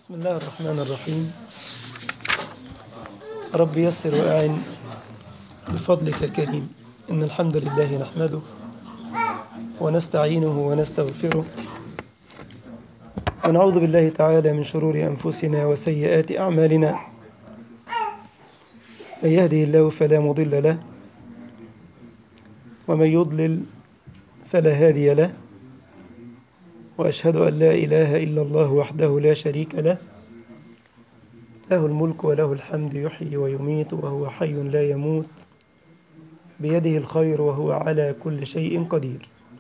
بسم الله الرحمن الرحيم. رب يسر وأعن بفضلك الكريم. إن الحمد لله نحمده ونستعينه ونستغفره ونعوذ بالله تعالى من شرور أنفسنا وسيئات أعمالنا. من يهده الله فلا مضل له ومن يضلل فلا هادي له، وأشهد أن لا إله إلا الله وحده لا شريك له، له الملك وله الحمد، يحيي ويميت وهو حي لا يموت، بيده الخير وهو على كل شيء قدير.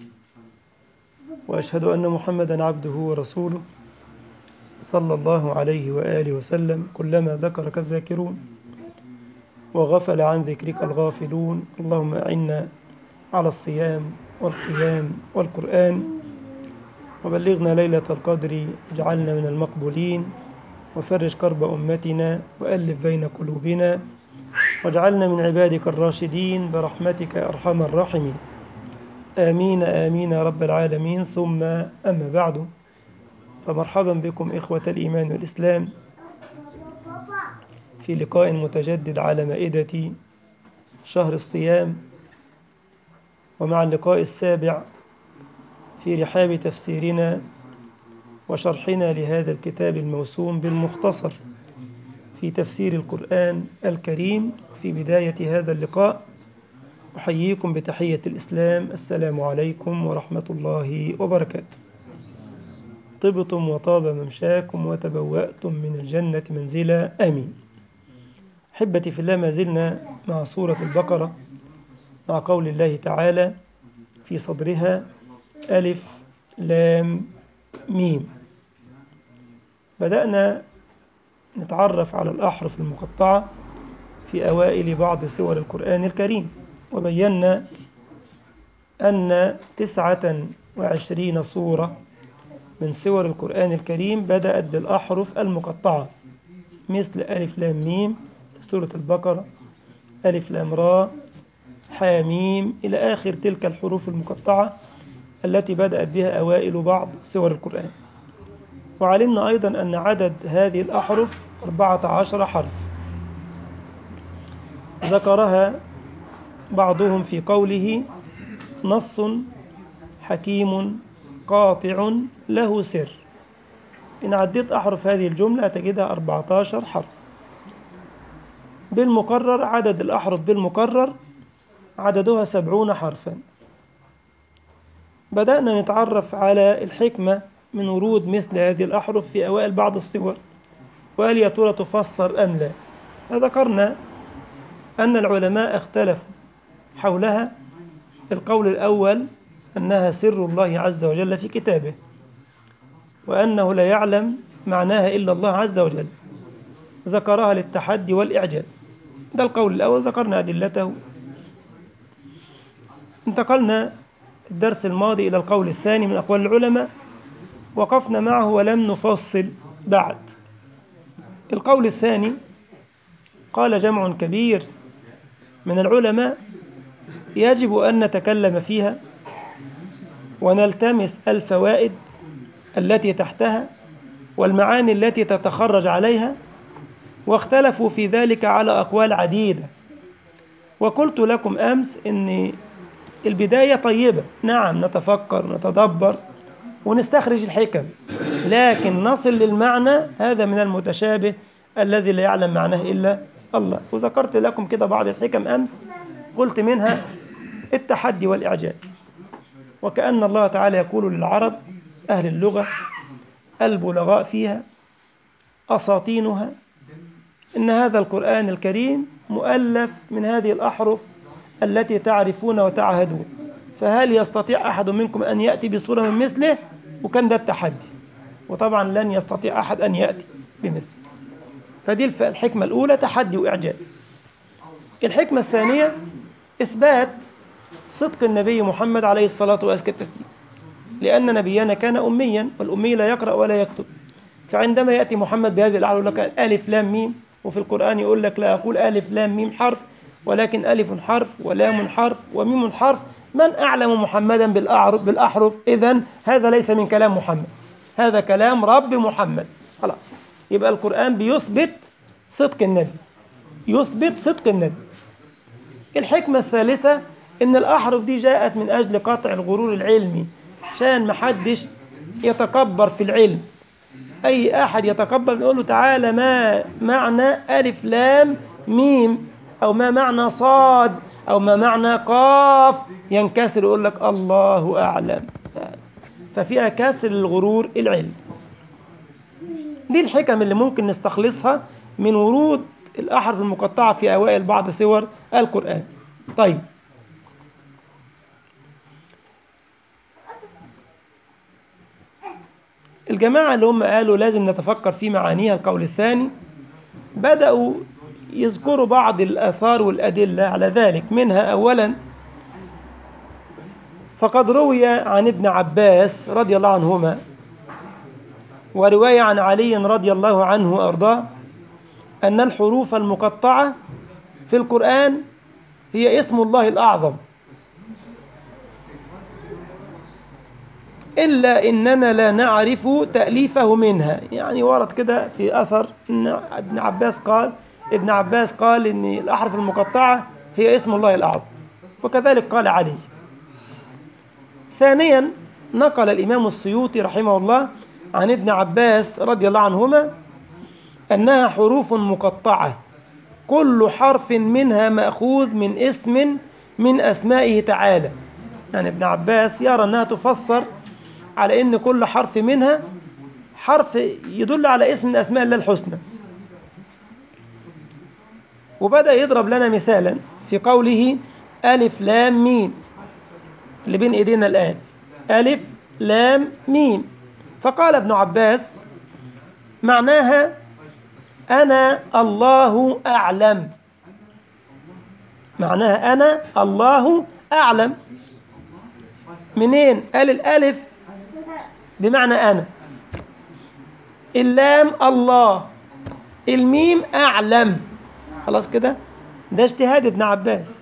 وأشهد أن محمدا عبده ورسوله صلى الله عليه وآله وسلم. كلما ذكرك الذاكرون وغفل عن ذكرك الغافلون، اللهم أعنا على الصيام والقيام والقرآن، وبلغنا ليلة القدر، اجعلنا من المقبولين، وفرج كرب أمتنا وألف بين قلوبنا، واجعلنا من عبادك الراشدين برحمتك يا أرحم الراحمين. آمين آمين يا رب العالمين. ثم أما بعد، فمرحبا بكم إخوة الإيمان والإسلام في لقاء متجدد على مائدة شهر الصيام، ومع اللقاء السابع في رحاب تفسيرنا وشرحنا لهذا الكتاب الموسوم بالمختصر في تفسير القرآن الكريم. في بداية هذا اللقاء أحييكم بتحية الإسلام، السلام عليكم ورحمة الله وبركاته. طبتم وطاب ممشاكم وتبوأتم من الجنة منزلا، آمين. أحبتي في الله، ما زلنا مع سورة البقرة، مع قول الله تعالى في صدرها ألف لام ميم. بدأنا نتعرف على الأحرف المقطعة في أوائل بعض سور القرآن الكريم، وبينا أن 29 سورة من سور القرآن الكريم بدأت بالأحرف المقطعة، مثل ألف لام ميم في سورة البقرة، ألف لام را، حاميم، إلى آخر تلك الحروف المقطعة التي بدأت بها أوائل بعض سور القرآن. وعلمنا أيضا أن عدد هذه الأحرف 14 حرف ذكرها بعضهم في قوله نص حكيم قاطع له سر. إن عديت أحرف هذه الجملة تجدها 14 حرف. بالمقرر عدد الأحرف بالمقرر عددها 70 حرفا. بدأنا نتعرف على الحكمة من ورود مثل هذه الأحرف في أوائل بعض السور، وهل يا ترى تفسر أم لا. فذكرنا أن العلماء اختلفوا حولها. القول الأول أنها سر الله عز وجل في كتابه، وأنه لا يعلم معناها إلا الله عز وجل، ذكرها للتحدي والإعجاز. ده القول الأول، ذكرنا أدلته. انتقلنا الدرس الماضي إلى القول الثاني من أقوال العلماء، وقفنا معه ولم نفصل بعد. القول الثاني قال جمع كبير من العلماء يجب أن نتكلم فيها ونلتمس الفوائد التي تحتها والمعاني التي تتخرج عليها، واختلفوا في ذلك على أقوال عديدة. وقلت لكم أمس أن البداية طيبة، نعم، نتفكر ونتدبر ونستخرج الحكم، لكن نصل للمعنى، هذا من المتشابه الذي لا يعلم معناه إلا الله. وذكرت لكم كده بعض الحكم أمس، قلت منها التحدي والإعجاز، وكأن الله تعالى يقول للعرب أهل اللغة البلغاء فيها أساطينها إن هذا القرآن الكريم مؤلف من هذه الأحرف التي تعرفون وتعهدون، فهل يستطيع أحد منكم أن يأتي بصورة من مثله؟ وكان ده التحدي، وطبعا لن يستطيع أحد أن يأتي بمثله. فدي الحكمة الأولى، تحدي وإعجاز. الحكمة الثانية إثبات صدق النبي محمد عليه الصلاة والسلام، لأن نبينا كان أميا، والأمي لا يقرأ ولا يكتب. فعندما يأتي محمد بهذه الأحرف يقول لك ألف لام ميم، وفي القرآن يقول لك لا أقول ألف لام ميم حرف، ولكن ألف حرف ولام حرف وميم حرف. من أعلم محمدا بالأحرف؟ إذن هذا ليس من كلام محمد، هذا كلام رب محمد. خلاص، يبقى القرآن بيثبت صدق النبي، يثبت صدق النبي. الحكمة الثالثة إن الأحرف دي جاءت من أجل قطع الغرور العلمي، عشان محدش يتكبر في العلم. أي أحد يتكبر نقول له تعالى ما معنى ألف لام ميم، أو ما معنى صاد، أو ما معنى قاف، ينكسر يقول لك الله أعلم. ففيها كسر الغرور العلمي. دي الحكم اللي ممكن نستخلصها من ورود الأحرف المقطعة في أوائل بعض سور القرآن. طيب، الجماعة اللي هم قالوا لازم نتفكر في معانيها، القول الثاني، بدأوا يذكروا بعض الآثار والأدلة على ذلك. منها أولا، فقد روي عن ابن عباس رضي الله عنهما، ورواية عن علي رضي الله عنه وأرضاه، أن الحروف المقطعة في القرآن هي اسم الله الأعظم، إلا إننا لا نعرف تأليفه منها. يعني ورد كده في أثر إن ابن عباس قال إن الأحرف المقطعة هي اسم الله الأعظم، وكذلك قال علي. ثانيا، نقل الإمام السيوطي رحمه الله عن ابن عباس رضي الله عنهما أنها حروف مقطعة كل حرف منها مأخوذ من اسم من أسمائه تعالى. يعني ابن عباس يرى أنها تفسر على أن كل حرف منها حرف يدل على اسم من أسماء الله الحسنى. وبدأ يضرب لنا مثالا في قوله ألف لام ميم اللي بين إيدينا الآن، ألف لام ميم. فقال ابن عباس معناها أنا الله أعلم، معناها أنا الله أعلم. منين؟ قال الألف بمعنى أنا، اللام الله، الميم أعلم. خلاص كده، ده اجتهاد ابن عباس.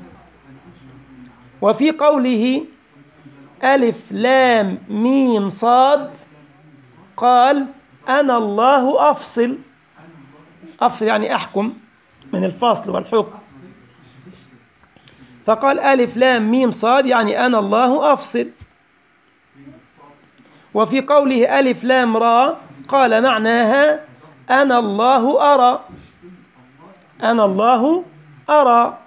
وفي قوله ألف لام ميم صاد قال أنا الله أفصل، أفصل يعني أحكم، من الفصل والحكم. فقال ألف لام ميم صاد يعني أنا الله أفصل. وفي قوله ألف لام را قال معناها أنا الله أرى، أنا الله أرى.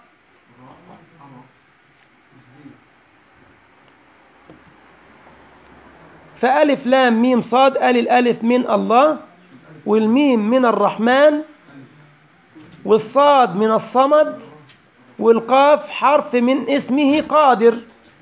فألف لام ميم صاد، قال الألف من الله، والميم من الرحمن، والصاد من الصمد، والقاف حرف من اسمه قادر.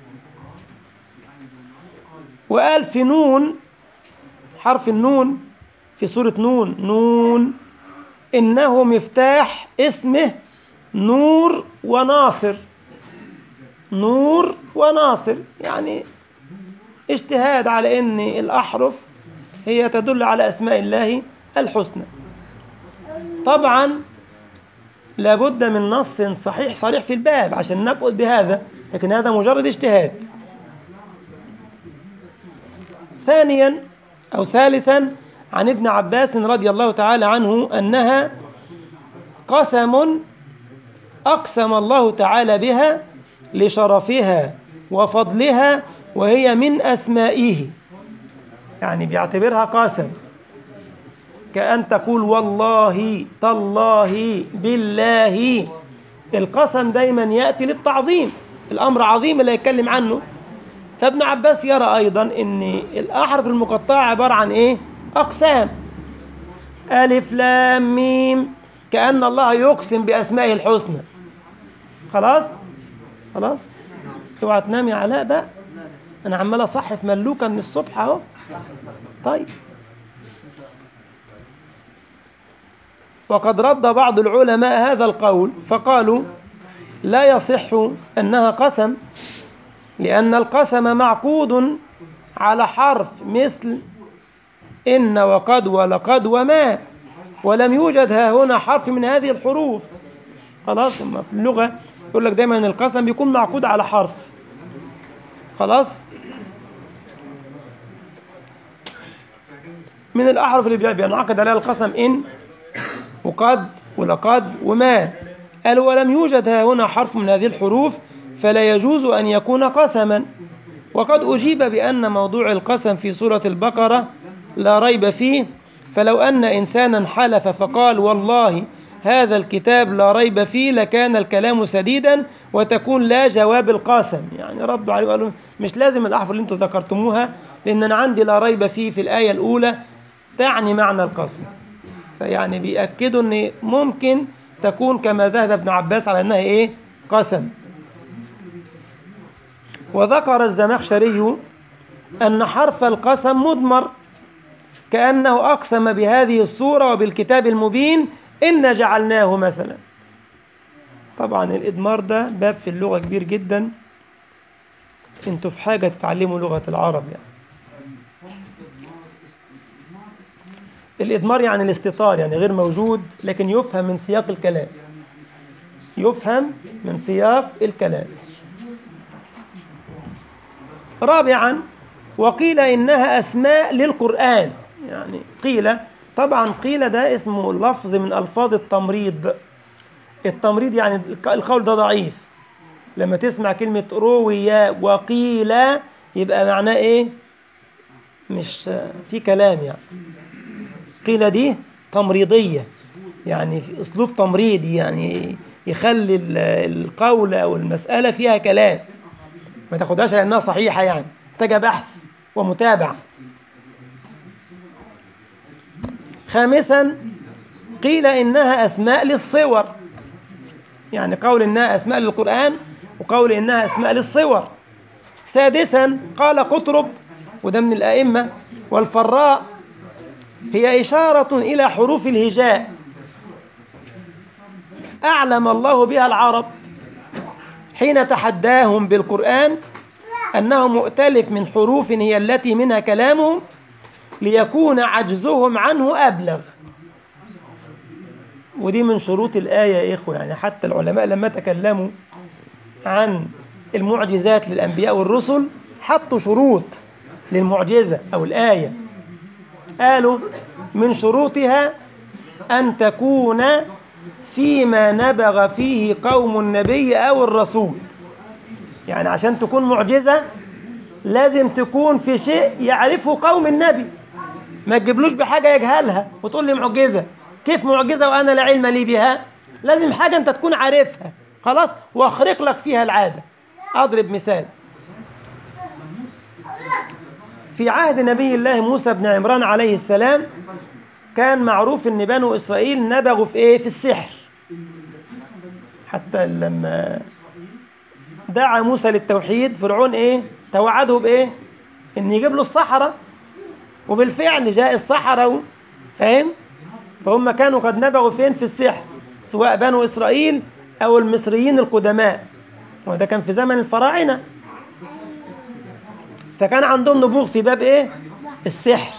وقال في نون، حرف النون في سورة نون، نون إنه مفتاح اسمه نور وناصر، نور وناصر. يعني اجتهاد على أن الأحرف هي تدل على أسماء الله الحسنى. طبعا لابد من نص صحيح صريح في الباب عشان نقول بهذا، لكن هذا مجرد اجتهاد. ثانيا أو ثالثا، عن ابن عباس رضي الله تعالى عنه أنها قسم أقسم الله تعالى بها لشرفها وفضلها، وهي من أسمائه. يعني بيعتبرها قسم، كأن تقول والله تالله بالله. القسم دايما يأتي للتعظيم، الأمر عظيم اللي يتكلم عنه. فابن عباس يرى أيضا أن الأحرف المقطعة عبارة عن إيه؟ أقسام. ألف لام ميم كأن الله يقسم بأسمائه الحسنى. خلاص خلاص، اوعى تنام يا علاء بقى، أنا عمال أصحف ملوكة من الصبح أهو. طيب، وقد رد بعض العلماء هذا القول فقالوا لا يصح أنها قسم، لأن القسم معقود على حرف مثل إن وقد ولقد وما، ولم يوجد ها هنا حرف من هذه الحروف. خلاص، اما في اللغة يقول لك دايما القسم بيكون معقود على حرف. خلاص، من الأحرف اللي بينعقد عليها القسم إن وقد ولقد وما. قال ولم يوجد ها هنا حرف من هذه الحروف فلا يجوز أن يكون قسما. وقد أجيب بأن موضوع القسم في سورة البقرة لا ريب فيه، فلو أن إنسانا حلف فقال والله هذا الكتاب لا ريب فيه لكان الكلام سديدا وتكون لا جواب القسم. يعني ردوا عليه وقالوا مش لازم الأحرف اللي انتم ذكرتموها، لأن أنا عندي لا ريب فيه في الآية الأولى تعني معنى القسم. فيعني بيأكدوا أن ممكن تكون كما ذهب ابن عباس على أنها إيه؟ قسم. وذكر الزمخشري أن حرف القسم مضمر، كأنه أقسم بهذه الصورة وبالكتاب المبين إن جعلناه مثلا. طبعا الإضمار ده باب في اللغة كبير جدا، انتوا في حاجة تتعلموا لغة العرب. يعني الإضمار يعني الاستطار، يعني غير موجود لكن يفهم من سياق الكلام، يفهم من سياق الكلام. رابعا وقيل إنها أسماء للقرآن. يعني قيل، طبعا قيل ده اسمه لفظ من ألفاظ التمريض. التمريض يعني القول ده ضعيف. لما تسمع كلمة روي وقيل يبقى معناه إيه؟ مش في كلام. يعني قيل دي تمريضية، يعني في أسلوب تمريضي، يعني يخلي القول أو المسألة فيها كلام، ما تاخدهاش لأنها صحيحة، يعني محتاجة بحث ومتابعة. خامسا قيل إنها أسماء للصور، يعني قول إنها أسماء للقرآن وقول إنها أسماء للصور. سادسا قال قطرب وده من الأئمة والفراء هي إشارة إلى حروف الهجاء أعلم الله بها العرب حين تحداهم بالقرآن أنه مؤتلف من حروف هي التي منها كلامهم ليكون عجزهم عنه أبلغ. ودي من شروط الآية يا إخوة. يعني حتى العلماء لما تكلموا عن المعجزات للأنبياء والرسل حطوا شروط للمعجزة أو الآية. قالوا من شروطها أن تكون فيما نبغ فيه قوم النبي أو الرسول. يعني عشان تكون معجزة لازم تكون في شيء يعرفه قوم النبي، ما تجيبلوش بحاجة يجهلها وتقول لي معجزة. كيف معجزة وأنا لا علم لي بها؟ لازم حاجة أنت تكون عارفها خلاص وأخرق لك فيها العادة. أضرب مثال. في عهد نبي الله موسى بن عمران عليه السلام كان معروف أن بنو إسرائيل نبغوا في إيه؟ في السحر. حتى لما دعا موسى للتوحيد فرعون إيه؟ توعده بإيه؟ إن يجيب له السحرة، وبالفعل جاء السحرة. فاهم؟ فهم كانوا قد نبغوا فين؟ في السحر، سواء بنو إسرائيل أو المصريين القدماء، وده كان في زمن الفراعنة. فكان عندهم نبوغ في باب إيه؟ السحر.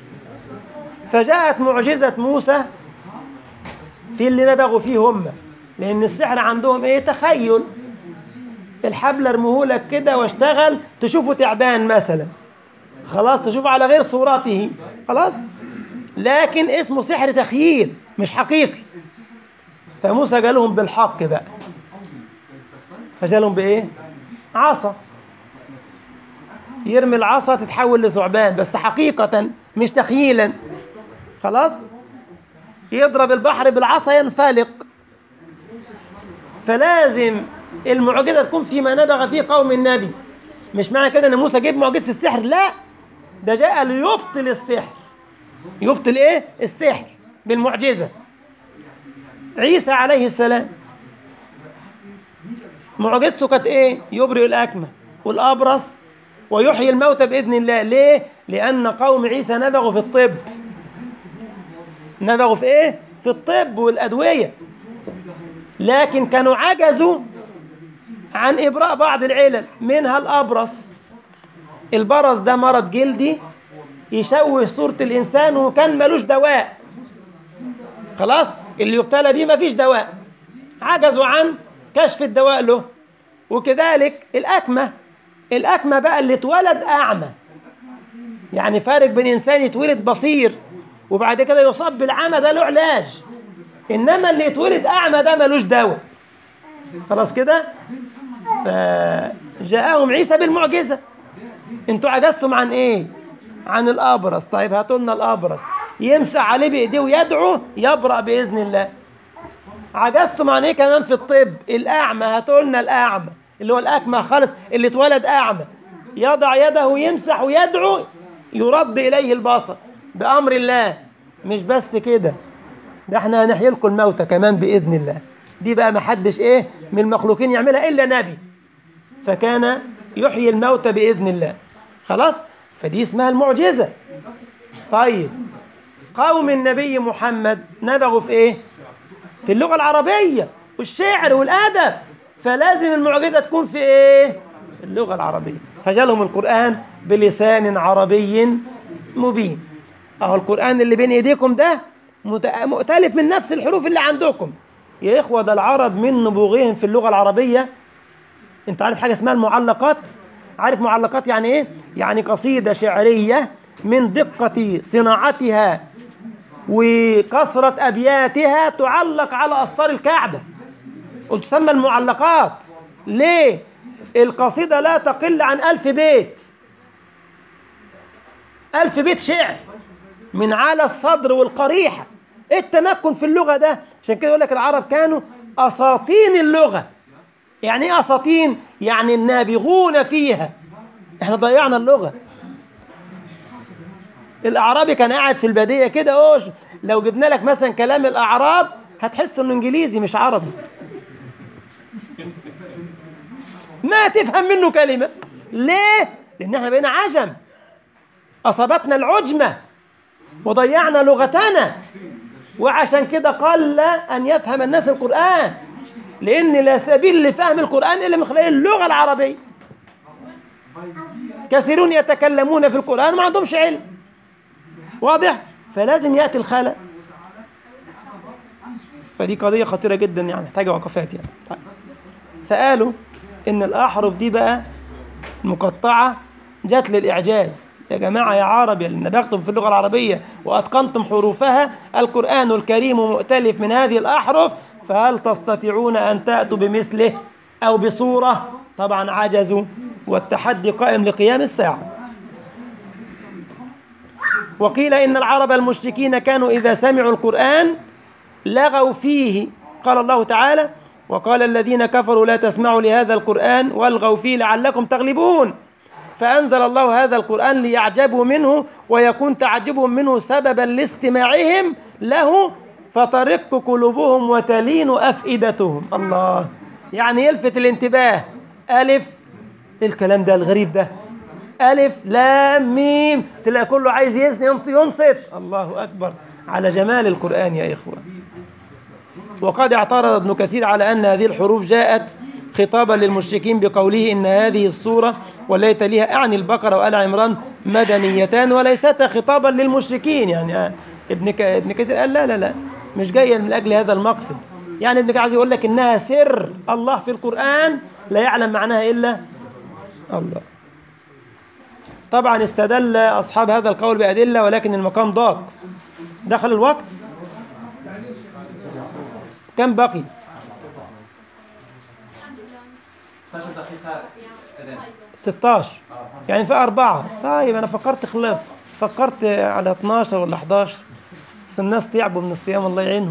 فجاءت معجزة موسى في اللي نبغوا فيه هم، لأن السحر عندهم إيه؟ تخيل. الحبل ارمهولك كده واشتغل تشوفه تعبان مثلا، خلاص تشوفه على غير صورته خلاص، لكن اسمه سحر تخييل مش حقيقي. فموسى جالهم بالحق بقى، فجالهم بإيه؟ عصا، يرمي العصا تتحول لثعبان بس حقيقة مش تخييلا. خلاص يضرب البحر بالعصا ينفلق. فلازم المعجزة تكون فيما نبغ فيه قوم النبي. مش معنى كده ان موسى جيب معجزة السحر، لا، ده جاء ليبطل السحر. يبطل ايه؟ السحر بالمعجزة. عيسى عليه السلام معجزته كانت ايه؟ يبرئ الأكمه والأبرص ويحيي الموتى بإذن الله. ليه؟ لأن قوم عيسى نبغوا في الطب. نبغوا في ايه؟ في الطب والأدوية، لكن كانوا عجزوا عن إبراء بعض العلل، منها الأبرص. البرص ده مرض جلدي يشوه صورة الإنسان وكان ملوش دواء، خلاص اللي يبتلى بيه مفيش دواء، عجزوا عن كشف الدواء له. وكذلك الأكمة. الأكمة بقى اللي اتولد أعمى، يعني فارق بين إنسان يتولد بصير وبعد كده يصاب بالعمى، ده له علاج، إنما اللي يتولد أعمى ده ملوش دواء. خلاص كده. فجاءهم عيسى بالمعجزة. انتوا عجزتم عن ايه؟ عن الأبرص. طيب هاتوا لنا الأبرص يمسح عليه بإيديه ويدعو يبرأ بإذن الله. عجزتم عن ايه كمان في الطب؟ الأعمى، هاتوا لنا الأعمى اللي هو الأكمى خالص اللي اتولد أعمى، يضع يده يمسح ويدعو يرد إليه البصر بأمر الله. مش بس كده، ده احنا هنحيي لكم الموتى كمان بإذن الله. دي بقى ما حدش ايه من المخلوقين يعملها إلا نبي، فكان يحيي الموتى بإذن الله. خلاص، فدي اسمها المعجزة. طيب قوم النبي محمد نبغوا في ايه؟ في اللغة العربية والشعر والأدب، فلازم المعجزة تكون في ايه؟ في اللغة العربية. فجالهم القرآن بلسان عربي مبين. اهو القرآن اللي بين ايديكم ده مؤتلف من نفس الحروف اللي عندكم يا إخوة. ده العرب من نبوغهم في اللغة العربية. انت عارف حاجة اسمها المعلقات؟ عارف معلقات يعني ايه؟ يعني قصيدة شعرية من دقة صناعتها وكثرة أبياتها تعلق على أسطار الكعبة، وتسمى المعلقات. ليه؟ القصيدة لا تقل عن 1000 بيت، 1000 بيت شعر من على الصدر والقريحة. التمكن في اللغة ده، عشان كده يقول لك العرب كانوا أساطين اللغة. يعني ايه أساطين؟ يعني النابغون فيها. احنا ضيعنا اللغة. الأعرابي كان قاعد في البادية كده، لو جبنا لك مثلا كلام الأعراب هتحس انه انجليزي مش عربي، ما تفهم منه كلمة. ليه؟ لأن احنا بقينا عجم، أصابتنا العجمة وضيعنا لغتنا. وعشان كده قل أن يفهم الناس القرآن، لأن لا سبيل لفهم القرآن إلا من خلال اللغة العربية. كثيرون يتكلمون في القرآن ما عندهمش علم، واضح؟ فلازم يأتي الخلل. فدي قضية خطيرة جدا، يعني محتاجة وقفات يعني. طيب. فقالوا إن الأحرف دي بقى مقطعة جات للإعجاز. يا جماعة يا عرب اللي نبغتم في اللغة العربية وأتقنتم حروفها، القرآن الكريم مؤتلف من هذه الأحرف، فهل تستطيعون أن تأتوا بمثله أو بصورة؟ طبعا عجزوا، والتحدي قائم لقيام الساعة. وقيل إن العرب المشركين كانوا إذا سمعوا القرآن لغوا فيه. قال الله تعالى: وقال الذين كفروا لا تسمعوا لهذا القرآن والغوا فيه لعلكم تغلبون. فأنزل الله هذا القرآن ليعجبوا منه ويكون تعجبهم منه سببا لاستماعهم له، فترق قلوبهم وتلين أفئدتهم. الله، يعني يلفت الانتباه. ألف، الكلام ده الغريب ده، ألف لام ميم، تلاقي كله عايز ينصت. الله أكبر على جمال القرآن يا إخوة. وقد اعترض ابن كثير على أن هذه الحروف جاءت خطابا للمشركين بقوله إن هذه السورة والتي تليها أعني البقرة وآل عمران مدنيتان وليستا خطابا للمشركين. يعني ابن كثير قال لا مش جاية من أجل هذا المقصد. يعني ابن كثير عايز يقول لك إنها سر الله في القرآن لا يعلم معناها إلا الله. طبعا استدل أصحاب هذا القول بأدلة، ولكن المقام ضاق. دخل الوقت، كم بقي؟ 16، يعني في 4. طيب أنا فكرت على 12 ولا 11، بس الناس تعبوا من الصيام الله يعينهم.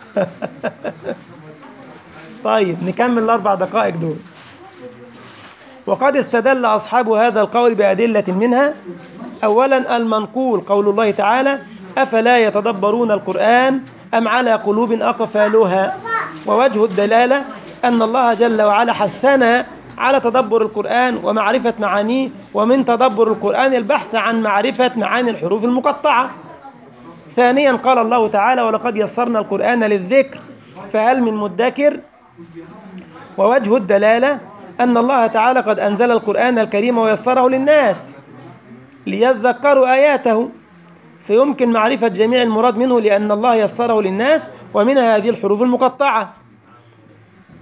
طيب نكمل ال4 دقائق دول. وقد استدل أصحاب هذا القول بأدلة منها: أولا المنقول قول الله تعالى: أفلا يتدبرون القرآن أم على قلوب أقفالها. ووجه الدلالة أن الله جل وعلا حثنا على تدبر القرآن ومعرفة معانيه، ومن تدبر القرآن البحث عن معرفة معاني الحروف المقطعة. ثانيا قال الله تعالى: ولقد يسرنا القرآن للذكر فهل من مدكر. ووجه الدلالة أن الله تعالى قد أنزل القرآن الكريم ويسره للناس ليذكروا آياته، فيمكن معرفة جميع المراد منه لأن الله يسره للناس، ومنها هذه الحروف المقطعة.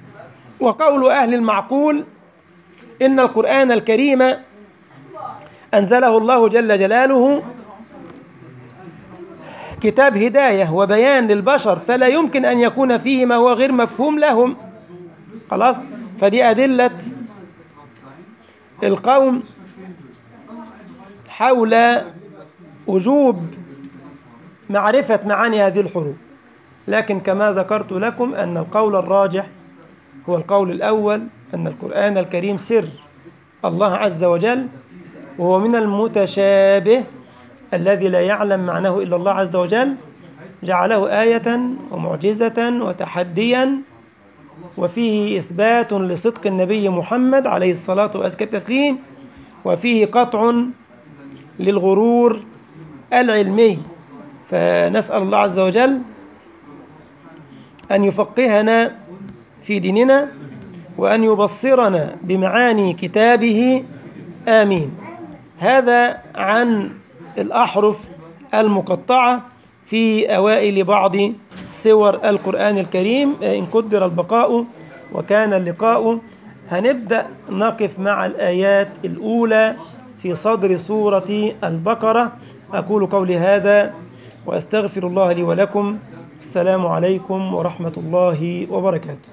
وقول أهل المعقول إن القرآن الكريم أنزله الله جل جلاله كتاب هداية وبيان للبشر، فلا يمكن أن يكون فيه ما هو غير مفهوم لهم. خلاص، فدي أدلة القوم حول وجوب معرفة معاني هذه الحروف. لكن كما ذكرت لكم أن القول الراجح هو القول الأول، أن القرآن الكريم سر الله عز وجل، وهو من المتشابه الذي لا يعلم معناه إلا الله عز وجل، جعله آية ومعجزة وتحديا، وفيه إثبات لصدق النبي محمد عليه الصلاة وأزكى التسليم، وفيه قطع للغرور العلمي. فنسأل الله عز وجل أن يفقهنا في ديننا وأن يبصرنا بمعاني كتابه، آمين. هذا عن الأحرف المقطعة في أوائل بعض سور القرآن الكريم. إن قدر البقاء وكان اللقاء، هنبدأ نقف مع الآيات الأولى في صدر سورة البقرة. أقول قولي هذا وأستغفر الله لي ولكم. السلام عليكم ورحمة الله وبركاته.